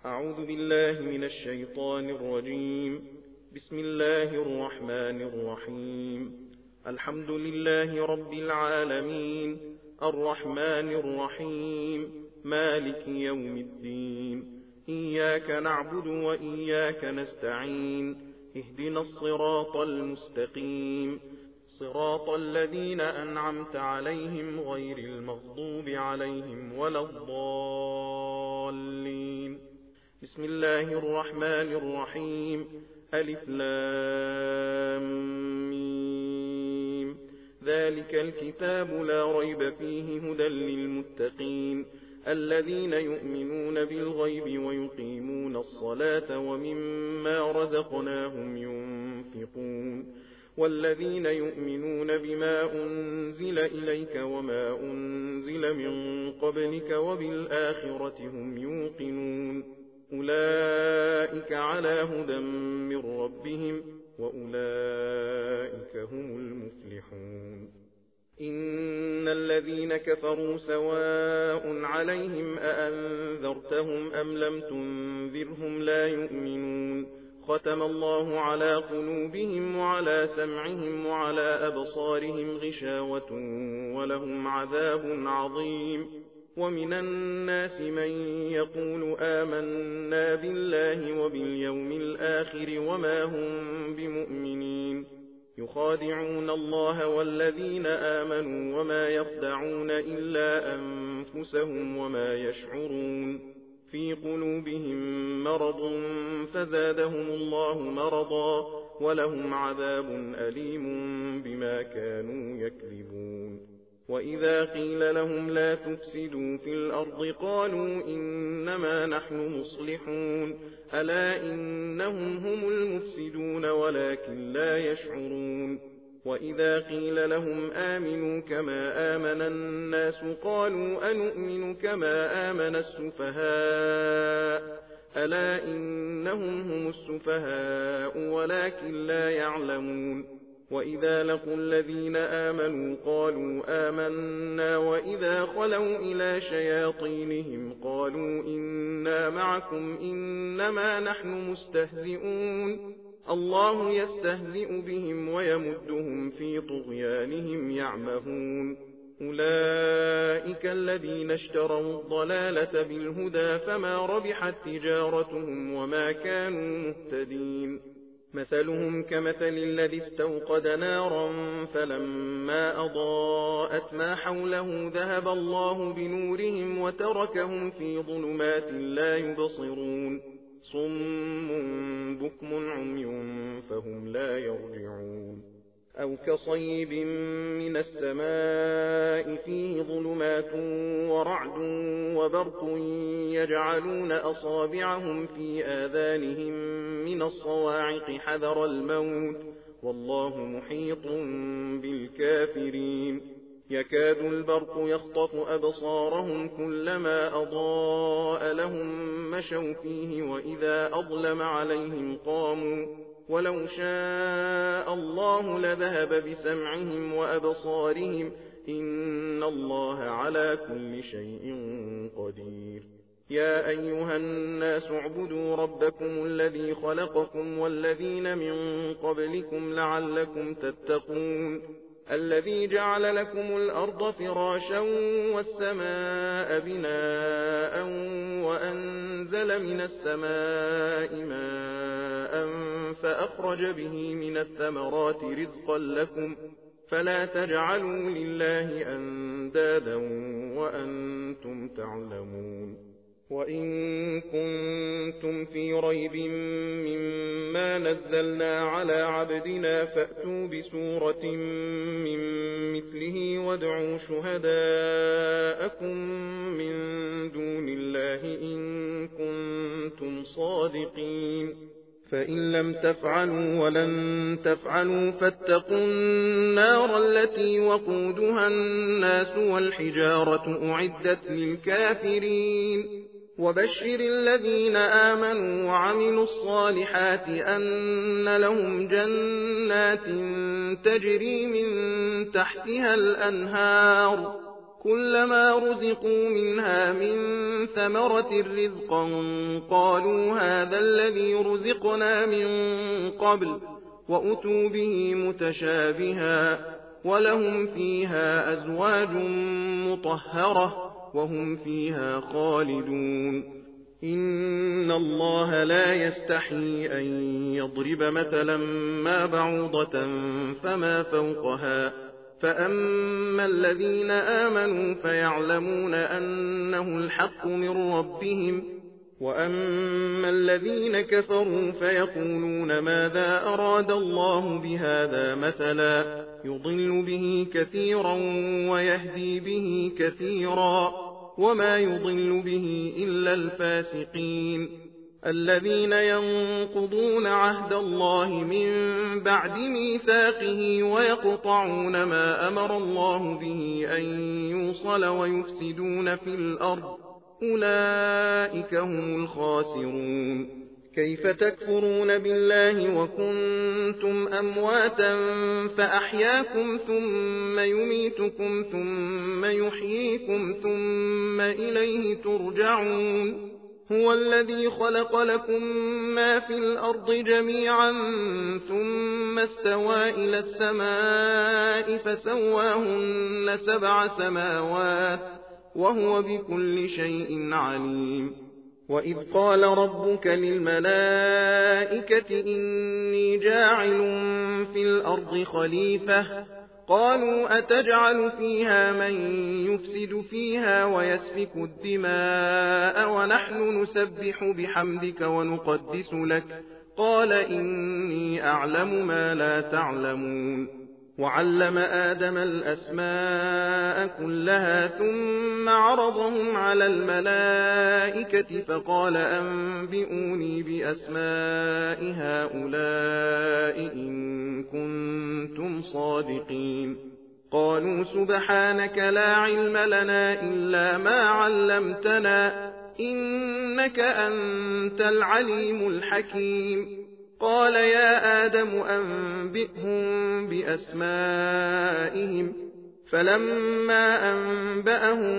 أعوذ بالله من الشيطان الرجيم. بسم الله الرحمن الرحيم. الحمد لله رب العالمين، الرحمن الرحيم، مالك يوم الدين. إياك نعبد وإياك نستعين، اهدنا الصراط المستقيم، صراط الذين أنعمت عليهم غير المغضوب عليهم ولا الضالين. بسم الله الرحمن الرحيم. ألف لام ميم. ذلك الكتاب لا ريب فيه هدى للمتقين الذين يؤمنون بالغيب ويقيمون الصلاة ومما رزقناهم ينفقون والذين يؤمنون بما أنزل إليك وما أنزل من قبلك وبالآخرة هم يوقنون أولئك على هدى من ربهم وأولئك هم المفلحون. إن الذين كفروا سواء عليهم أأنذرتهم أم لم تنذرهم لا يؤمنون. ختم الله على قلوبهم وعلى سمعهم وعلى أبصارهم غشاوة ولهم عذاب عظيم. ومن الناس من يقول آمنا بالله وباليوم الآخر وما هم بمؤمنين. يخادعون الله والذين آمنوا وما يخدعون إلا أنفسهم وما يشعرون. في قلوبهم مرض فزادهم الله مرضا ولهم عذاب أليم بما كانوا يكذبون. وإذا قيل لهم لا تفسدوا في الأرض قالوا إنما نحن مصلحون ألا إنهم هم المفسدون ولكن لا يشعرون. وإذا قيل لهم آمنوا كما آمن الناس قالوا أنؤمن كما آمن السفهاء ألا إنهم هم السفهاء ولكن لا يعلمون. وإذا لقوا الذين آمنوا قالوا آمنا وإذا خلوا إلى شياطينهم قالوا إنا معكم إنما نحن مستهزئون الله يستهزئ بهم ويمدهم في طغيانهم يعمهون. أولئك الذين اشتروا الضلالة بالهدى فما ربحت تجارتهم وما كانوا مهتدين. مثلهم كمثل الذي استوقد نارا فلما أضاءت ما حوله ذهب الله بنورهم وتركهم في ظلمات لا يبصرون صم بكم عمي فهم لا يرجعون. أو كصيب من السماء فيه ظلمات ورعد وبرق يجعلون أصابعهم في آذانهم من الصواعق حذر الموت والله محيط بالكافرين. يكاد البرق يخطف أبصارهم كلما أضاء لهم مشوا فيه وإذا أظلم عليهم قاموا ولو شاء الله لذهب بسمعهم وأبصارهم إن الله على كل شيء قدير. يا أيها الناس اعبدوا ربكم الذي خلقكم والذين من قبلكم لعلكم تتقون الذي جعل لكم الأرض فراشا والسماء بناء وأنزل من السماء ماء فأخرج به من الثمرات رزقا لكم فلا تجعلوا لله أندادا وأنتم تعلمون. وإن كنتم في ريب مما نزلنا على عبدنا فأتوا بسورة من مثله وادعوا شهداءكم من دون الله إن كنتم صادقين. فإن لم تفعلوا ولن تفعلوا فاتقوا النار التي وقودها الناس والحجارة أعدت للكافرين. وبشر الذين آمنوا وعملوا الصالحات أن لهم جنات تجري من تحتها الأنهار كلما رزقوا منها من ثمرة رزقا قالوا هذا الذي رزقنا من قبل وأتوا به متشابها ولهم فيها أزواج مطهرة وهم فيها خالدون إن الله لا يستحيي أن يضرب مثلا ما بعوضة فما فوقها فأما الذين آمنوا فيعلمون أنه الحق من ربهم وأما الذين كفروا فيقولون ماذا أراد الله بهذا مثلا يضل به كثيرا ويهدي به كثيرا وما يضل به إلا الفاسقين الذين ينقضون عهد الله من بعد ميثاقه ويقطعون ما أمر الله به أن يوصل ويفسدون في الأرض أولئك هم الخاسرون كيف تكفرون بالله وكنتم أمواتا فأحياكم ثم يميتكم ثم يحييكم ثم إليه ترجعون هو الذي خلق لكم ما في الأرض جميعا ثم استوى إلى السماء فسواهن 7 سماوات وهو بكل شيء عليم وإذ قال ربك للملائكة إني جاعل في الأرض خليفة قالوا أتجعل فيها من يفسد فيها ويسفك الدماء ونحن نسبح بحمدك ونقدس لك قال إني أعلم ما لا تعلمون وعلم آدم الأسماء كلها ثم عرضهم على الملائكة فقال أنبئوني بأسماء هؤلاء إن كنتم صادقين قالوا سبحانك لا علم لنا إلا ما علمتنا إنك أنت العليم الحكيم قال يا آدم أنبئهم بأسمائهم فلما أنبأهم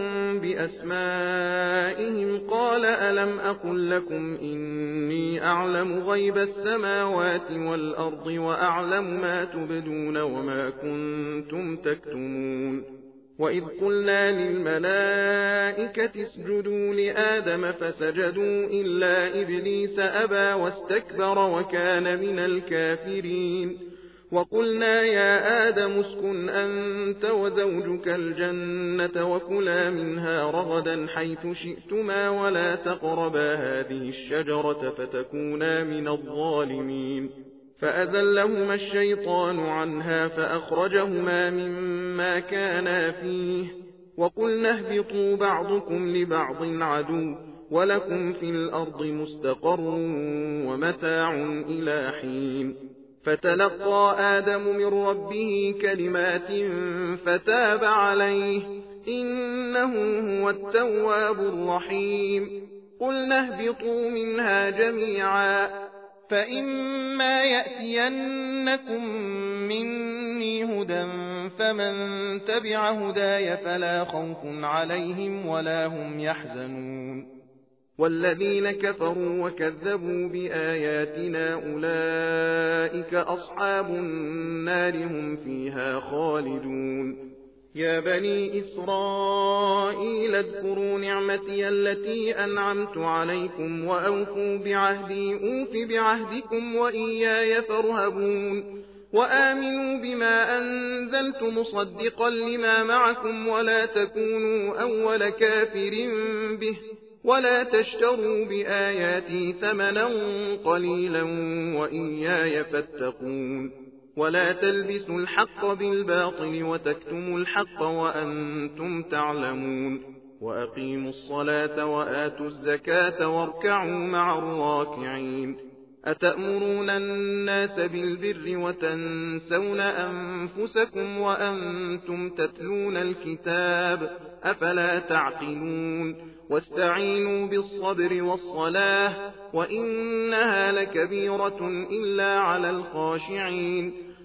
بأسمائهم قال ألم أقل لكم إني أعلم غيب السماوات والأرض وأعلم ما تبدون وما كنتم تكتمون وإذ قلنا للملائكة اسجدوا لآدم فسجدوا إلا إبليس أبى واستكبر وكان من الكافرين وقلنا يا آدم اسكن أنت وزوجك الجنة وكلا منها رغدا حيث شئتما ولا تقربا هذه الشجرة فتكونا من الظالمين فأزلهما الشيطان عنها فأخرجهما مما كانا فيه وقلنا اهبطوا بعضكم لبعض عدو ولكم في الأرض مستقر ومتاع إلى حين فتلقى آدم من ربه كلمات فتاب عليه إنه هو التواب الرحيم قلنا اهبطوا منها جميعا فإما يأتينكم مني هدى فمن تبع هداي فلا خوف عليهم ولا هم يحزنون والذين كفروا وكذبوا بآياتنا أولئك أصحاب النار هم فيها خالدون يا بني إسرائيل اذكروا نعمتي التي أنعمت عليكم وأوفوا بعهدي أوف بعهدكم وإياي فارهبون وآمنوا بما أنزلت مصدقا لما معكم ولا تكونوا أول كافر به ولا تشتروا بآياتي ثمنا قليلا وإياي فاتقون ولا تلبسوا الحق بالباطل وتكتموا الحق وأنتم تعلمون وأقيموا الصلاة وآتوا الزكاة واركعوا مع الراكعين أتأمرون الناس بالبر وتنسون أنفسكم وأنتم تتلون الكتاب أفلا تعقلون واستعينوا بالصبر والصلاة وإنها لكبيرة إلا على الخاشعين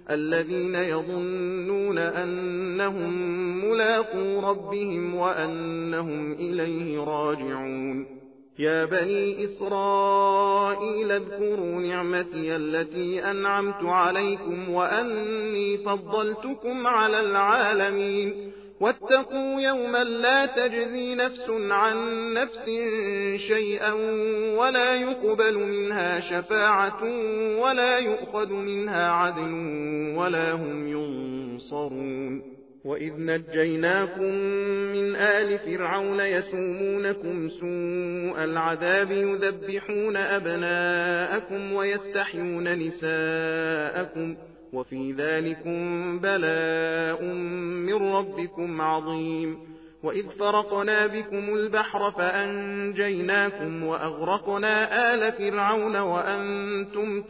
الذين يظنون أنهم ملاقو ربهم وأنهم إليه راجعون يا بني إسرائيل اذكروا نعمتي التي أنعمت عليكم وأني فضلتكم على العالمين واتقوا يوما لا تجزي نفس عن نفس شيئا ولا يقبل منها شفاعة ولا يؤخذ منها عدل ولا هم ينصرون وإذ نجيناكم من آل فرعون يسومونكم سوء العذاب يذبحون أبناءكم ويستحيون نساءكم وفي ذلكم بلاء من ربكم عظيم وإذ فرقنا بكم البحر فأنجيناكم وأغرقنا آل فرعون وأنتم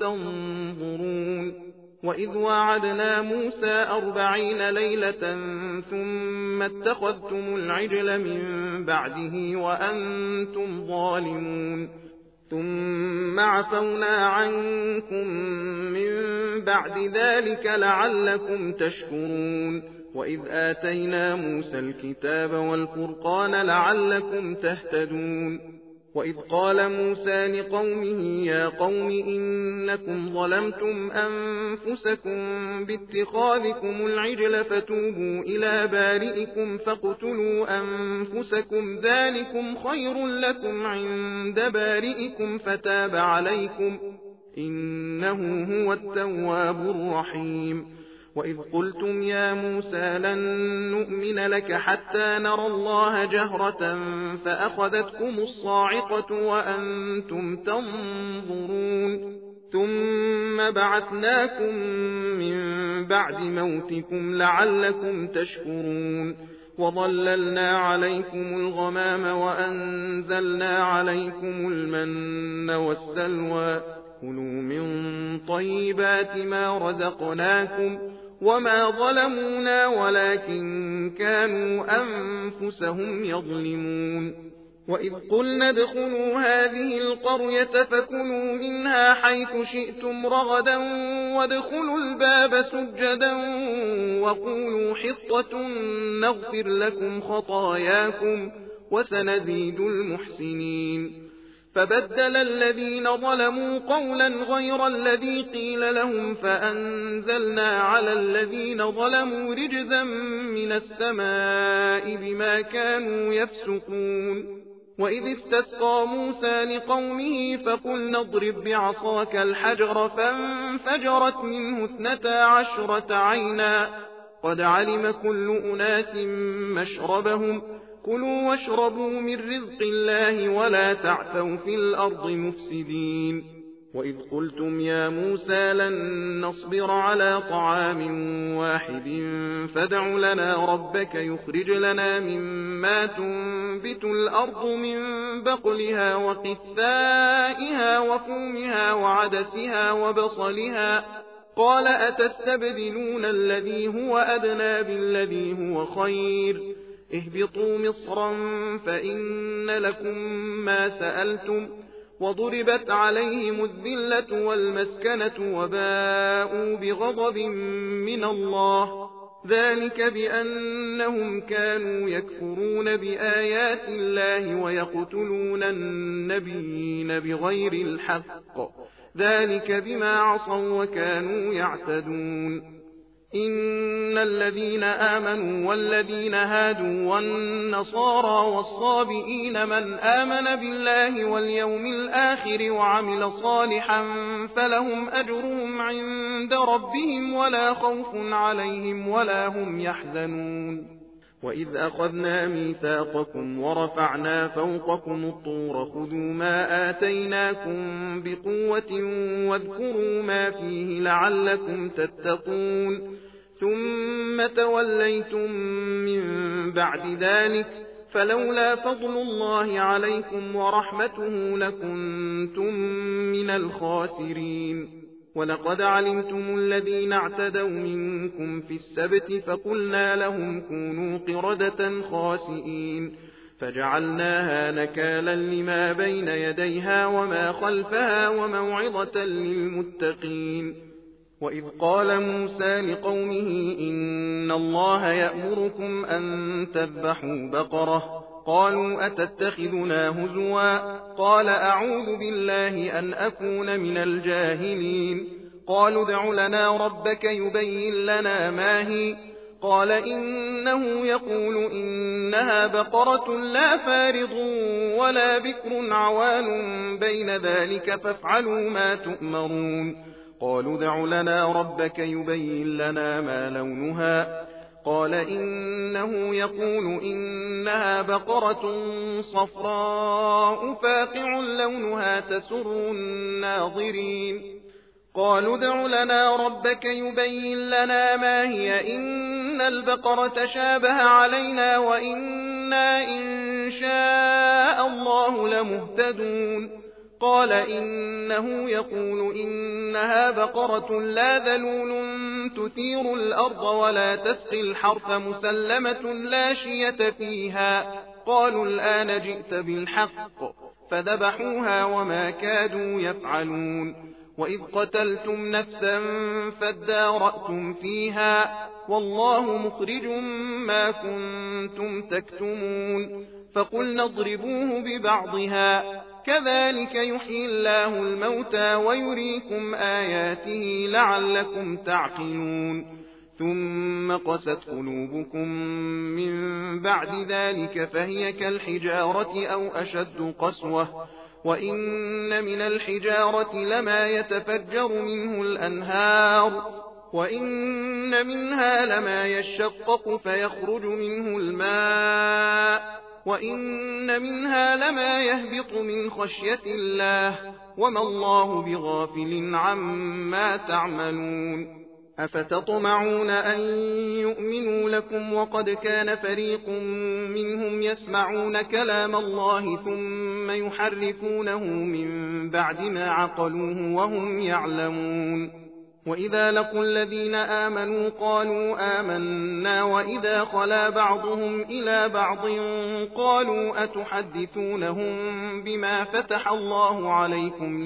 تنظرون وإذ وعدنا موسى 40 ليلة ثم اتخذتم العجل من بعده وأنتم ظالمون ثم عفونا عنكم من بعد ذلك لعلكم تشكرون وإذ آتينا موسى الكتاب والفرقان لعلكم تهتدون وإذ قال موسى لقومه يا قوم إنكم ظلمتم أنفسكم باتخاذكم العجل فتوبوا إلى بارئكم فاقتلوا أنفسكم ذلكم خير لكم عند بارئكم فتاب عليكم إنه هو التواب الرحيم وإذ قلتم يا موسى لن نؤمن لك حتى نرى الله جهرة فأخذتكم الصاعقة وأنتم تنظرون ثم بعثناكم من بعد موتكم لعلكم تشكرون وظللنا عليكم الغمام وأنزلنا عليكم المن والسلوى كلوا من طيبات ما رزقناكم وما ظلمونا ولكن كانوا أنفسهم يظلمون وإذ قلنا ادخلوا هذه القرية فكلوا منها حيث شئتم رغدا وادخلوا الباب سجدا وقولوا حطة نغفر لكم خطاياكم وسنزيد المحسنين فبدل الذين ظلموا قولا غير الذي قيل لهم فأنزلنا على الذين ظلموا رجزا من السماء بما كانوا يفسقون وإذ استسقى موسى لقومه فقلنا اضرب بعصاك الحجر فانفجرت منه 12 عينا قد علم كل أناس مشربهم كلوا واشربوا من رزق الله ولا تعثوا في الأرض مفسدين وإذ قلتم يا موسى لن نصبر على طعام واحد فادع لنا ربك يخرج لنا مما تنبت الأرض من بقلها وقثائها وفومها وعدسها وبصلها قال أتستبدلون الذي هو أدنى بالذي هو خير اهبطوا مصرا فإن لكم ما سألتم وضربت عليهم الذلة والمسكنة وباءوا بغضب من الله ذلك بأنهم كانوا يكفرون بآيات الله ويقتلون النبيين بغير الحق ذلك بما عصوا وكانوا يعتدون إن الذين آمنوا والذين هادوا والنصارى والصابئين من آمن بالله واليوم الآخر وعمل صالحا فلهم أجرهم عند ربهم ولا خوف عليهم ولا هم يحزنون وإذ أخذنا ميثاقكم ورفعنا فوقكم الطور خذوا ما آتيناكم بقوة واذكروا ما فيه لعلكم تتقون ثم توليتم من بعد ذلك فلولا فضل الله عليكم ورحمته لكنتم من الخاسرين ولقد علمتم الذين اعتدوا منكم في السبت فقلنا لهم كونوا قردة خاسئين فجعلناها نكالا لما بين يديها وما خلفها وموعظة للمتقين وإذ قال موسى لقومه إن الله يأمركم أن تذبحوا بقرة قالوا أتتخذنا هزوا قال أعوذ بالله أن أكون من الجاهلين قالوا ادع لنا ربك يبين لنا ما هي قال إنه يقول إنها بقرة لا فارض ولا بكر عوان بين ذلك فافعلوا ما تؤمرون قالوا ادع لنا ربك يبين لنا ما لونها قال إنه يقول إنها بقرة صفراء فاقع لونها تسر الناظرين قالوا ادع لنا ربك يبين لنا ما هي إن البقرة شابه علينا وإنا إن شاء الله لمهتدون قال إنه يقول إنها بقرة لا ذلول تثير الأرض ولا تسقي الحرث مسلمة لا شية فيها قالوا الآن جئت بالحق فذبحوها وما كادوا يفعلون وإذ قتلتم نفسا فادارأتم فيها والله مخرج ما كنتم تكتمون فقلنا اضربوه ببعضها كذلك يحيي الله الموتى ويريكم آياته لعلكم تعقلون ثم قست قلوبكم من بعد ذلك فهي كالحجارة أو أشد قسوة وإن من الحجارة لما يتفجر منه الأنهار وإن منها لما يشقق فيخرج منه الماء وإن منها لما يهبط من خشية الله وما الله بغافل عما تعملون أفتطمعون أن يؤمنوا لكم وقد كان فريق منهم يسمعون كلام الله ثم يحرفونه من بعد ما عقلوه وهم يعلمون وإذا لقوا الذين آمنوا قالوا آمنا وإذا خلا بعضهم إلى بعض قالوا أتحدثونهم بما فتح الله عليكم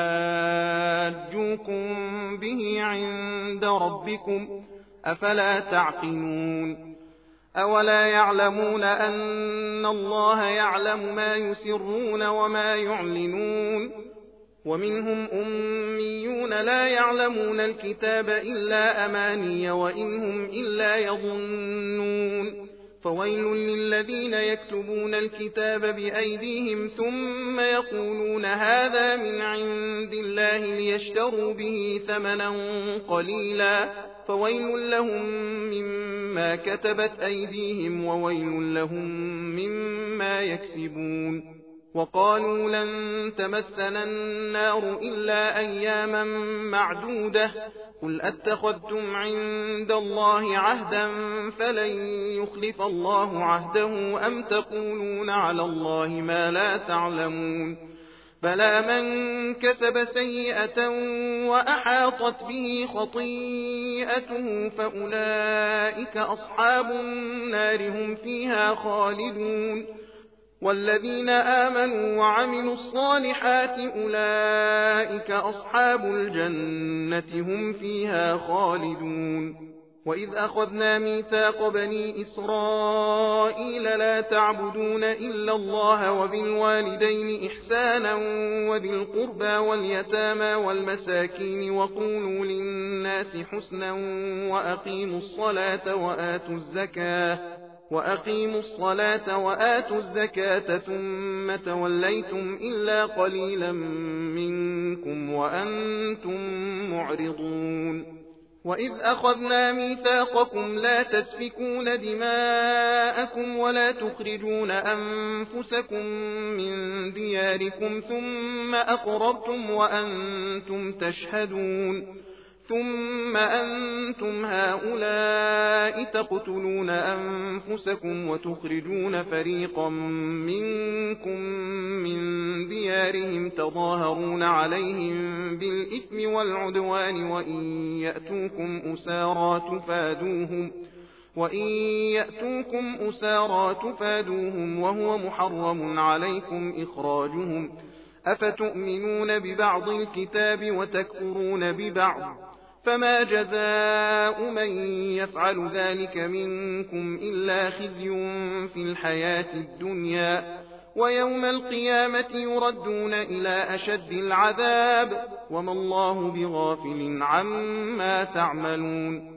ليحاجوكم به عند ربكم أفلا تعقلون أولا يعلمون أن الله يعلم ما يسرون وما يعلنون ومنهم أميون لا يعلمون الكتاب إلا أماني وإنهم إلا يظنون فويل للذين يكتبون الكتاب بأيديهم ثم يقولون هذا من عند الله ليشتروا به ثمنا قليلا فويل لهم مما كتبت أيديهم وويل لهم مما يكسبون وقالوا لن تمسنا النار إلا أياما معدودة قل أتخذتم عند الله عهدا فلن يخلف الله عهده أم تقولون على الله ما لا تعلمون بلى من كسب سيئة وأحاطت به خطيئته فأولئك أصحاب النار هم فيها خالدون والذين آمنوا وعملوا الصالحات أولئك أصحاب الجنة هم فيها خالدون وإذ أخذنا ميثاق بني إسرائيل لا تعبدون إلا الله وبالوالدين إحسانا وذي القربى واليتامى والمساكين وقولوا للناس حسنا وأقيموا الصلاة وآتوا الزكاة ثم توليتم إلا قليلا منكم وأنتم معرضون وإذ أخذنا ميثاقكم لا تسفكون دماءكم ولا تخرجون أنفسكم من دياركم ثم أقررتم وأنتم تشهدون ثم أنتم هؤلاء تقتلون أنفسكم وتخرجون فريقا منكم من ديارهم تظاهرون عليهم بالإثم والعدوان وإن يأتوكم أسارى تفادوهم وهو محرم عليكم إخراجهم أفتؤمنون ببعض الكتاب وتكفرون ببعض فما جزاء من يفعل ذلك منكم إلا خزي في الحياة الدنيا ويوم القيامة يردون إلى أشد العذاب وما الله بغافل عما تعملون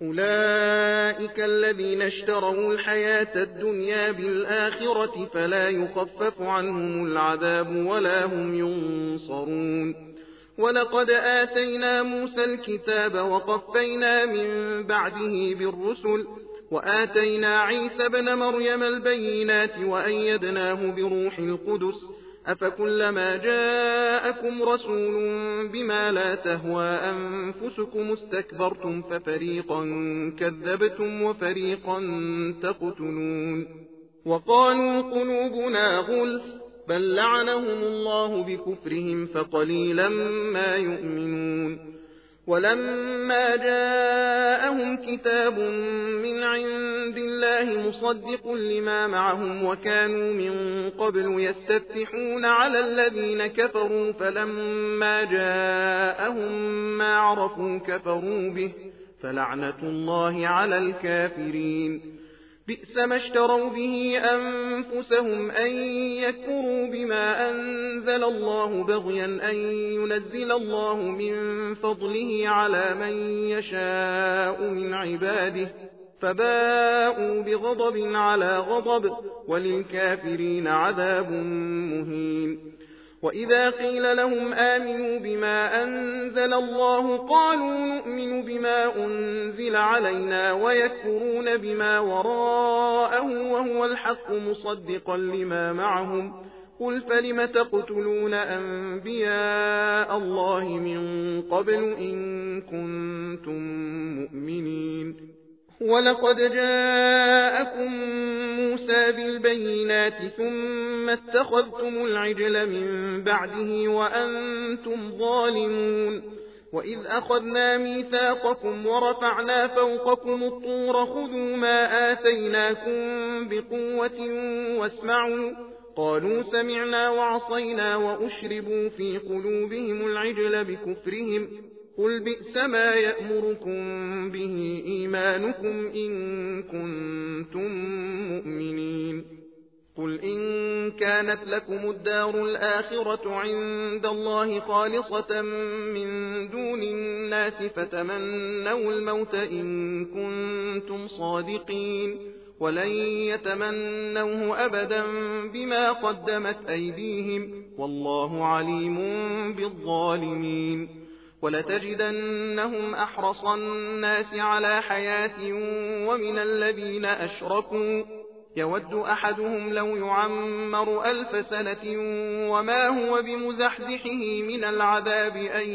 أولئك الذين اشتروا الحياة الدنيا بالآخرة فلا يخفف عنهم العذاب ولا هم ينصرون ولقد آتينا موسى الكتاب وقفينا من بعده بالرسل وآتينا عيسى بن مريم البينات وأيدناه بروح القدس أفكلما جاءكم رسول بما لا تهوى أنفسكم استكبرتم ففريقا كذبتم وفريقا تقتلون وقالوا قلوبنا غلف بل لعنهم الله بكفرهم فقليلا ما يؤمنون ولما جاءهم كتاب من عند الله مصدق لما معهم وكانوا من قبل يستفتحون على الذين كفروا فلما جاءهم ما عرفوا كفروا به فلعنة الله على الكافرين بئس ما اشتروا به أنفسهم أن يكفروا بما أنزل الله بغيا أن ينزل الله من فضله على من يشاء من عباده فباءوا بغضب على غضب وللكافرين عذاب مهين وإذا قيل لهم آمنوا بما أنزل الله قالوا نؤمن بما أنزل علينا ويكفرون بما وراءه وهو الحق مصدقا لما معهم قل فلم تقتلون أنبياء الله من قبل إن كنتم مؤمنين ولقد جاءكم موسى بالبينات ثم اتخذتم العجل من بعده وأنتم ظالمون وإذ أخذنا ميثاقكم ورفعنا فوقكم الطور خذوا ما آتيناكم بقوة واسمعوا قالوا سمعنا وعصينا وأشربوا في قلوبهم العجل بكفرهم قل بئس ما يأمركم به إيمانكم إن كنتم مؤمنين قل إن كانت لكم الدار الآخرة عند الله خالصة من دون الناس فتمنوا الموت إن كنتم صادقين ولن يتمنوه أبدا بما قدمت أيديهم والله عليم بالظالمين ولتجدنهم أحرص الناس على حياة ومن الذين أشركوا يود أحدهم لو يعمر 1000 سنة وما هو بمزحزحه من العذاب أن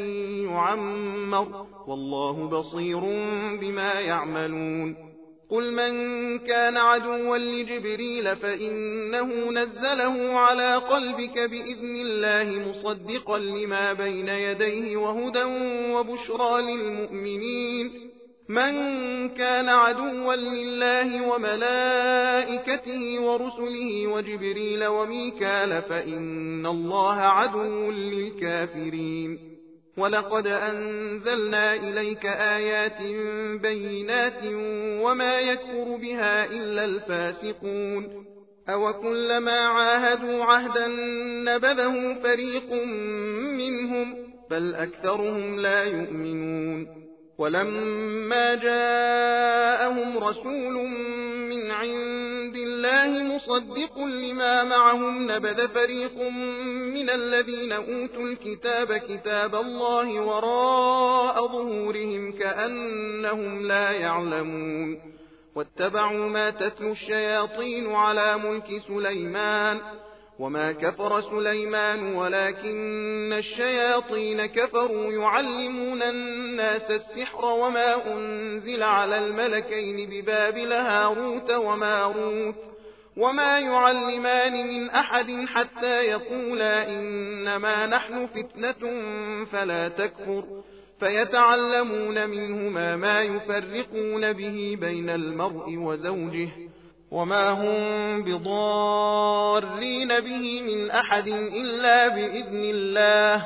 يعمر والله بصير بما يعملون قل من كان عدوا لجبريل فإنه نزله على قلبك بإذن الله مصدقا لما بين يديه وهدى وبشرى للمؤمنين من كان عدوا لله وملائكته ورسله وجبريل وميكال فإن الله عدو للكافرين ولقد أنزلنا إليك آيات بينات وما يكفر بها إلا الفاسقون أوكلما عاهدوا عهدا نبذه فريق منهم بل أكثرهم لا يؤمنون ولما جاءهم رسول من عند الله مصدق لما معهم نبذ فريق من الذين أوتوا الكتاب كتاب الله وراء ظهورهم كأنهم لا يعلمون واتبعوا ما تتلو الشياطين على ملك سليمان وما كفر سليمان ولكن الشياطين كفروا يعلمون الناس السحر وما أنزل على الملكين ببابل هاروت وماروت وما يعلمان من أحد حتى يقولا إنما نحن فتنة فلا تكفر فيتعلمون منهما ما يفرقون به بين المرء وزوجه وما هم بضارين به من أحد إلا بإذن الله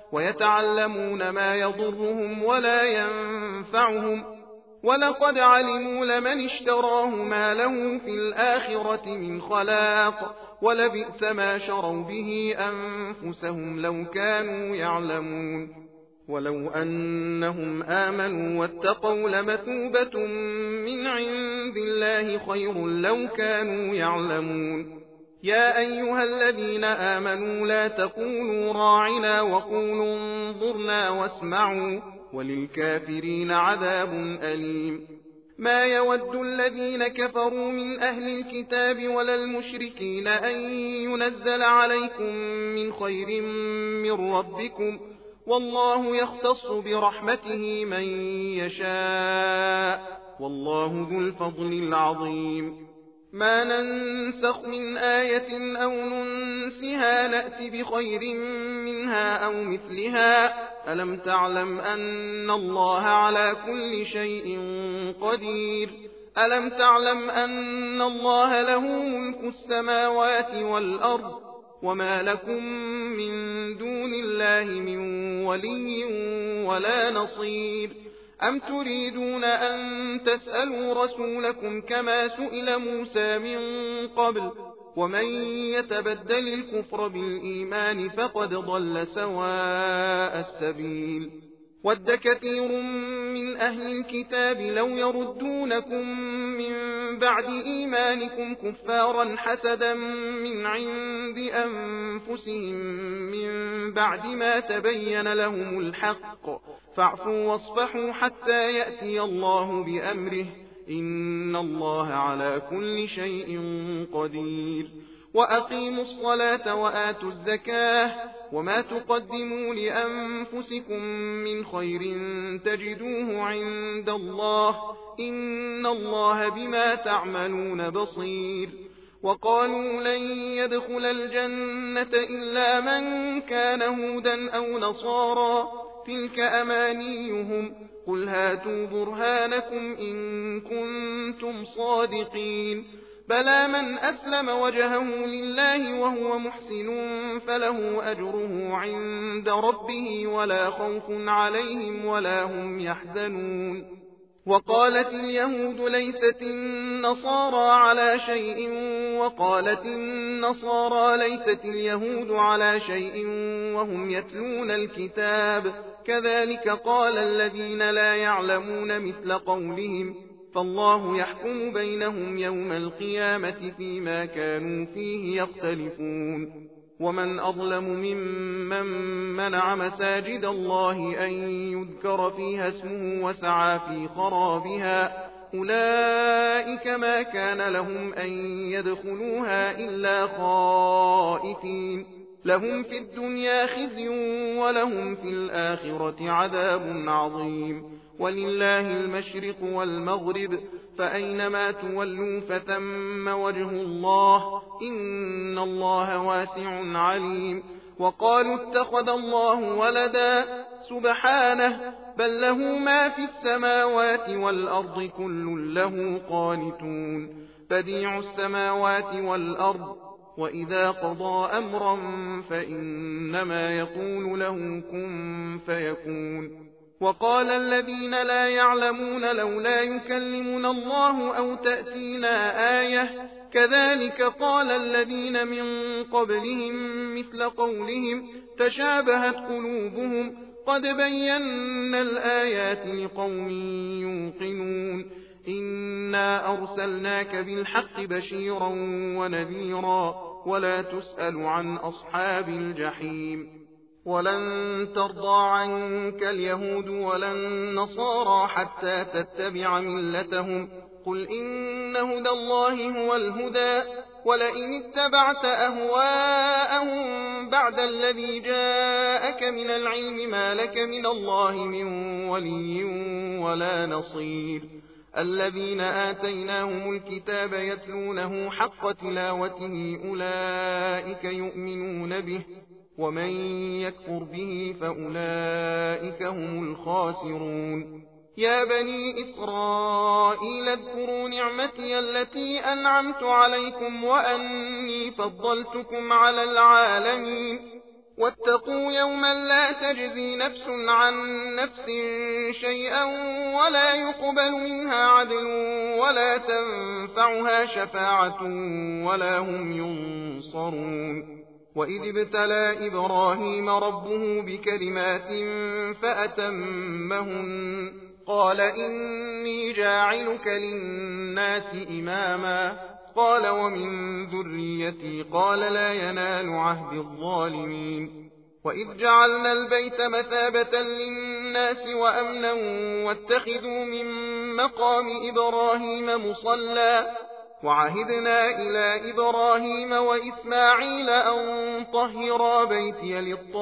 ويتعلمون ما يضرهم ولا ينفعهم ولقد علموا لمن اشتراه ما له في الآخرة من خلاق ولبئس ما شروا به أنفسهم لو كانوا يعلمون ولو أنهم آمنوا واتقوا لمثوبة من عند الله خير لو كانوا يعلمون يا أيها الذين آمنوا لا تقولوا راعنا وقولوا انظرنا واسمعوا وللكافرين عذاب أليم ما يود الذين كفروا من أهل الكتاب ولا المشركين أن ينزل عليكم من خير من ربكم والله يختص برحمته من يشاء والله ذو الفضل العظيم ما ننسخ من آية أو ننسها نأت بخير منها أو مثلها ألم تعلم أن الله على كل شيء قدير ألم تعلم أن الله له ملك السماوات والأرض وما لكم من دون الله من ولي ولا نصير أم تريدون أن تسألوا رسولكم كما سئل موسى من قبل ومن يتبدل الكفر بالإيمان فقد ضل سواء السبيل ود كثير من أهل الكتاب لو يردونكم من بعد إيمانكم كفارا حسدا من عند أنفسهم من بعد ما تبين لهم الحق فاعفوا واصفحوا حتى يأتي الله بأمره إن الله على كل شيء قدير وأقيموا الصلاة وآتوا الزكاة وما تقدموا لأنفسكم من خير تجدوه عند الله إن الله بما تعملون بصير وقالوا لن يدخل الجنة إلا من كان هودا أو نصارى تلك أمانيهم قل هاتوا برهانكم إن كنتم صادقين بلى من أسلم وجهه لله وهو محسن فله أجره عند ربه ولا خوف عليهم ولا هم يحزنون وقالت اليهود ليست النصارى على شيء وقالت النصارى ليست اليهود على شيء وهم يتلون الكتاب كذلك قال الذين لا يعلمون مثل قولهم فالله يحكم بينهم يوم القيامة فيما كانوا فيه يختلفون ومن أظلم ممن منع مساجد الله أن يذكر فيها اسمه وسعى في خرابها أولئك ما كان لهم أن يدخلوها إلا خائفين لهم في الدنيا خزي ولهم في الآخرة عذاب عظيم ولله المشرق والمغرب فأينما تولوا فثم وجه الله إن الله واسع عليم وقالوا اتخذ الله ولدا سبحانه بل له ما في السماوات والأرض كل له قانتون بديع السماوات والأرض وإذا قضى أمرا فإنما يقول له كن فيكون وقال الذين لا يعلمون لولا يكلمنا الله أو تأتينا آية كذلك قال الذين من قبلهم مثل قولهم تشابهت قلوبهم قد بينا الآيات لقوم يوقنون إنا أرسلناك بالحق بشيرا ونذيرا ولا تسأل عن أصحاب الجحيم ولن ترضى عنك اليهود ولا النصارى حتى تتبع ملتهم قل إن هدى الله هو الهدى ولئن اتبعت أهواءهم بعد الذي جاءك من العلم ما لك من الله من ولي ولا نصير الذين آتيناهم الكتاب يتلونه حق تلاوته أولئك يؤمنون به ومن يكفر به فأولئك هم الخاسرون يا بني إسرائيل اذكروا نعمتي التي أنعمت عليكم وأني فضلتكم على العالمين واتقوا يوما لا تجزي نفس عن نفس شيئا ولا يقبل منها عدل ولا تنفعها شفاعة ولا هم ينصرون. وإذ ابتلى إبراهيم ربه بكلمات فأتمهن قال إني جاعلك للناس إماما قال ومن ذريتي قال لا ينال عهد الظالمين. وإذ جعلنا البيت مثابة للناس وأمنا واتخذوا من مقام إبراهيم مصلى وعهدنا إلى إبراهيم وإسماعيل أن طهرا بيتي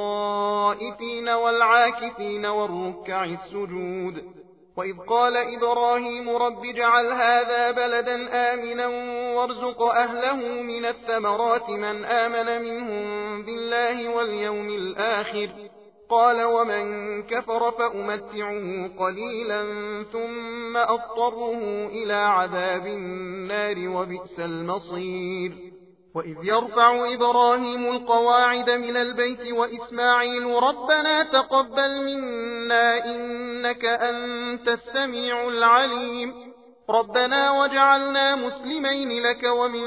للطائفين والعاكفين والركع السجود. وإذ قال إبراهيم رب اجعل هذا بلدا آمنا وارزق أهله من الثمرات من آمن منهم بالله واليوم الآخر قال ومن كفر فأمتعه قليلا ثم أضطره إلى عذاب النار وبئس المصير. وإذ يرفع إبراهيم القواعد من البيت وإسماعيل ربنا تقبل منا إنك أنت السميع العليم ربنا واجعلنا مسلمين لك ومن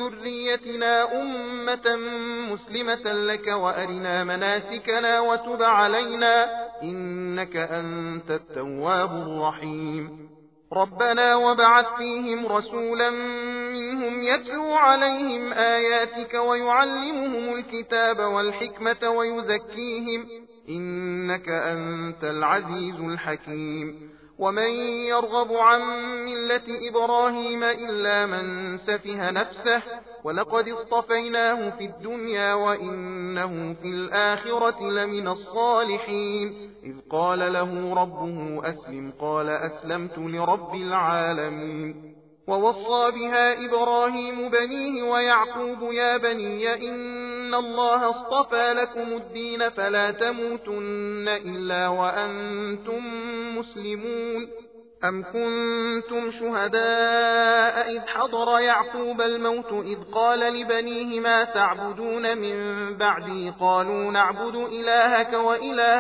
ذريتنا أمة مسلمة لك وأرنا مناسكنا وتب علينا إنك أنت التواب الرحيم. ربنا وابعث فيهم رسولا منهم يتلو عليهم آياتك ويعلمهم الكتاب والحكمة ويزكيهم إنك أنت العزيز الحكيم. ومن يرغب عن ملة إبراهيم إلا من سفه نفسه ولقد اصطفيناه في الدنيا وإنه في الآخرة لمن الصالحين. إذ قال له ربه أسلم قال أسلمت لرب العالمين. ووصى بها إبراهيم بنيه ويعقوب يا بني إن الله اصطفى لكم الدين فلا تموتن إلا وأنتم مسلمون. أم كنتم شهداء إذ حضر يعقوب الموت إذ قال لبنيه ما تعبدون من بعدي قالوا نعبد إلهك وإله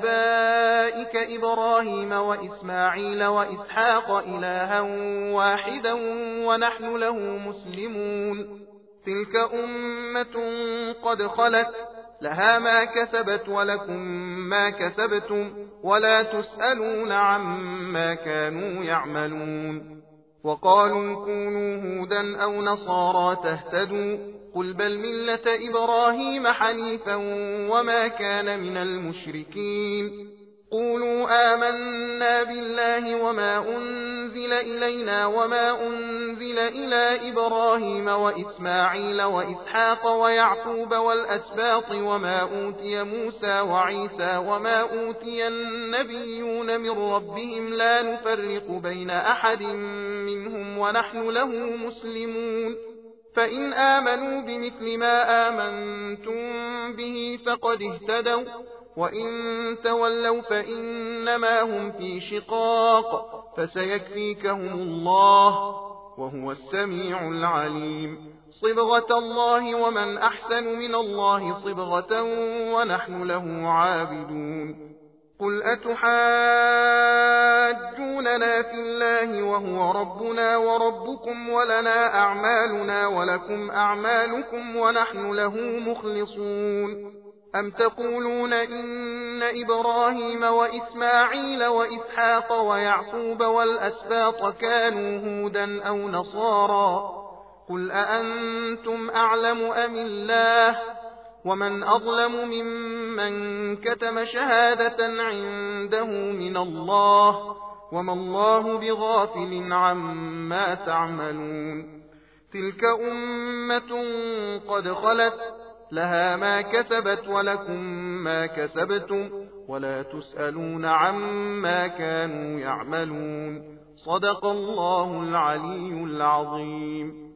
آبائك إبراهيم وإسماعيل وإسحاق إلها واحدا ونحن له مسلمون. تلك أمة قد خلت لها ما كسبت ولكم ما كسبتم ولا تسألون عما كانوا يعملون. وقالوا كونوا هودا أو نصارى تهتدوا قل بل ملة إبراهيم حنيفا وما كان من المشركين. قولوا آمنا بالله وما أنزل إلينا وما أنزل إلى إبراهيم وإسماعيل وإسحاق ويعقوب والأسباط وما أوتي موسى وعيسى وما أوتي النبيون من ربهم لا نفرق بين أحد منهم ونحن له مسلمون. فإن آمنوا بمثل ما آمنتم به فقد اهتدوا وإن تولوا فإنما هم في شقاق فسيكفيكهم الله وهو السميع العليم. صبغة الله ومن أحسن من الله صبغة ونحن له عابدون. قل أتحاجوننا في الله وهو ربنا وربكم ولنا أعمالنا ولكم أعمالكم ونحن له مخلصون. أم تقولون إن إبراهيم وإسماعيل وإسحاق ويعقوب والأسباط كانوا هودا أو نصارى قل أأنتم أعلم أم الله ومن أظلم ممن كتم شهادة عنده من الله وما الله بغافل عما تعملون. تلك أمة قد خلت لها ما كسبت ولكم ما كسبتم ولا تسألون عما كانوا يعملون. صدق الله العلي العظيم.